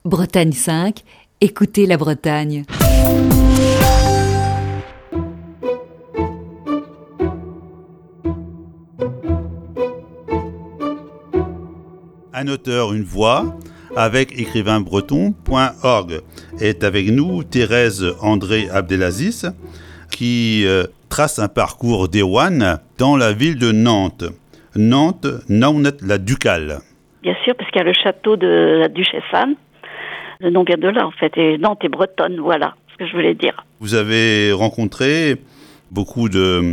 Bretagne 5, écoutez la Bretagne. Un auteur, une voix, avec écrivainbreton.org. Est avec nous Thérèse André Abdelaziz, qui trace un parcours d'Erwan dans la ville de Nantes. Nantes, Naunet la Ducale. Bien sûr, parce qu'il y a le château de la duchesse Anne. Le nom vient de là, en fait. Et Nantes est bretonne, voilà ce que je voulais dire. Vous avez rencontré beaucoup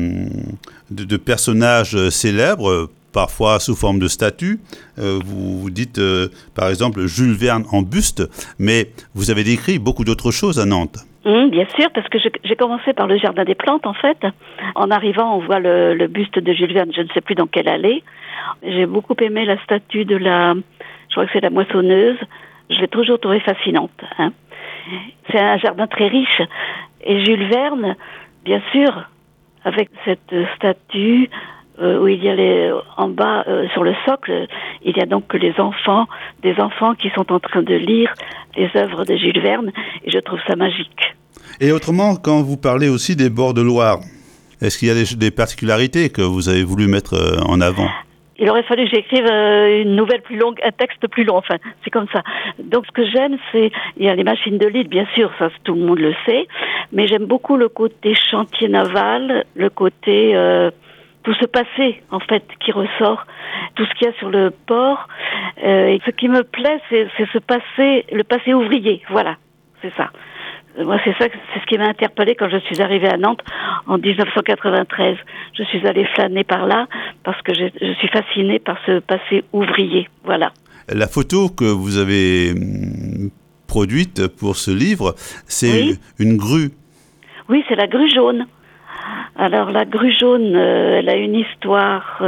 de personnages célèbres, parfois sous forme de statues. Vous dites, par exemple, Jules Verne en buste, mais vous avez décrit beaucoup d'autres choses à Nantes. Bien sûr, parce que j'ai commencé par le jardin des plantes, en fait. En arrivant, on voit le buste de Jules Verne, je ne sais plus dans quelle allée. J'ai beaucoup aimé la statue je crois que c'est la moissonneuse. Je l'ai toujours trouvée fascinante. C'est un jardin très riche. Et Jules Verne, bien sûr, avec cette statue où il y a en bas, sur le socle, il y a donc des enfants qui sont en train de lire les œuvres de Jules Verne. Et je trouve ça magique. Et autrement, quand vous parlez aussi des bords de Loire, est-ce qu'il y a des particularités que vous avez voulu mettre en avant ? Il aurait fallu que j'écrive une nouvelle plus longue, un texte plus long, enfin, c'est comme ça. Donc ce que j'aime, il y a les machines de l'île, bien sûr, ça tout le monde le sait, mais j'aime beaucoup le côté chantier naval, le côté, tout ce passé, en fait, qui ressort, tout ce qu'il y a sur le port, et ce qui me plaît, c'est ce passé, le passé ouvrier, voilà, c'est ça. Moi, c'est ce qui m'a interpellée quand je suis arrivée à Nantes en 1993. Je suis allée flâner par là parce que je suis fascinée par ce passé ouvrier. Voilà. La photo que vous avez produite pour ce livre, c'est une grue. Oui, c'est la grue jaune. Alors, la grue jaune, elle a une histoire...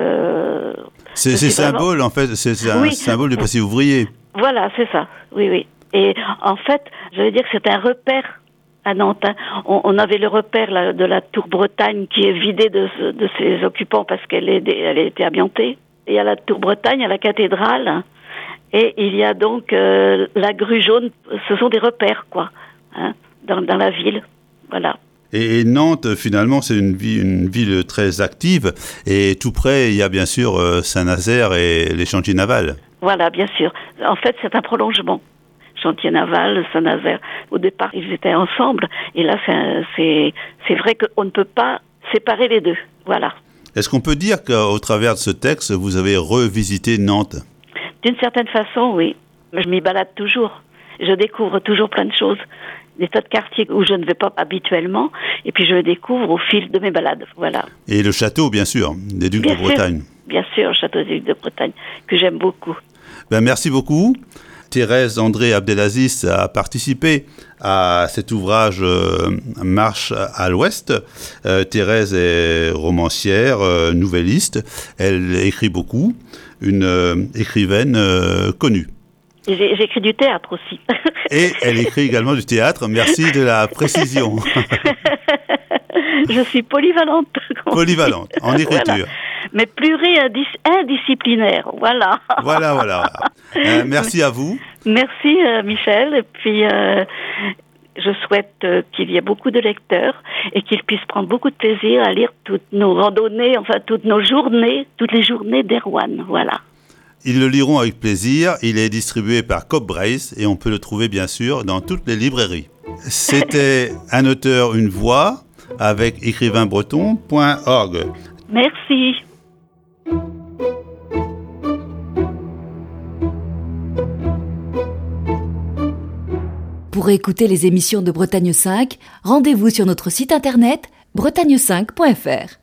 c'est symbole, en fait, c'est un symbole du passé ouvrier. Voilà, c'est ça, oui. Et en fait, je veux dire que c'est un repère à Nantes. On avait le repère de la tour Bretagne qui est vidée de ses occupants parce qu'elle a été amiantée. Et à la tour Bretagne, à la cathédrale, et il y a donc la grue jaune. Ce sont des repères, quoi, dans la ville. Voilà. Et Nantes, finalement, c'est une ville très active. Et tout près, il y a bien sûr Saint-Nazaire et les chantiers navals. Voilà, bien sûr. En fait, c'est un prolongement. Chantier naval, Saint-Nazaire. Au départ, ils étaient ensemble. Et là, c'est vrai qu'on ne peut pas séparer les deux. Voilà. Est-ce qu'on peut dire qu'au travers de ce texte, vous avez revisité Nantes ? D'une certaine façon, oui. Je m'y balade toujours. Je découvre toujours plein de choses. Des tas de quartiers où je ne vais pas habituellement. Et puis, je le découvre au fil de mes balades. Voilà. Et le château, bien sûr, des Ducs de Bretagne. Bien sûr, le château des Ducs de Bretagne, que j'aime beaucoup. Merci beaucoup. Thérèse André Abdelaziz a participé à cet ouvrage Marche à l'Ouest. Thérèse est romancière, nouvelliste. Elle écrit beaucoup, une écrivaine connue. J'écris du théâtre aussi. Et elle écrit également du théâtre. Merci de la précision. Je suis polyvalente. Polyvalente, en écriture. Voilà. Mais pluri-indisciplinaire, voilà. Voilà. Merci à vous. Merci Michel. Et puis je souhaite qu'il y ait beaucoup de lecteurs et qu'ils puissent prendre beaucoup de plaisir à lire toutes nos randonnées, enfin toutes nos journées, toutes les journées d'Erwan, voilà. Ils le liront avec plaisir. Il est distribué par Coop Brace et on peut le trouver bien sûr dans toutes les librairies. C'était un auteur, une voix avec écrivainbreton.org. Merci. Pour écouter les émissions de Bretagne 5, rendez-vous sur notre site internet bretagne5.fr.